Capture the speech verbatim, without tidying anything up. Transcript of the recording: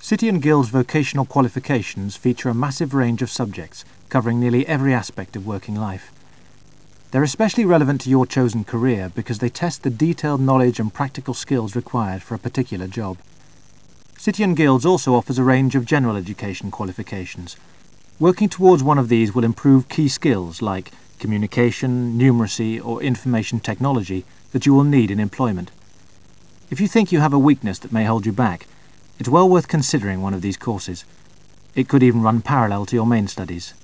City and Guilds vocational qualifications feature a massive range of subjects, covering nearly every aspect of working life. They're especially relevant to your chosen career because they test the detailed knowledge and practical skills required for a particular job. City and Guilds also offers a range of general education qualifications. Working towards one of these will improve key skills like communication, numeracy, or information technology that you will need in employment. If you think you have a weakness that may hold you back, it's well worth considering one of these courses. It could even run parallel to your main studies.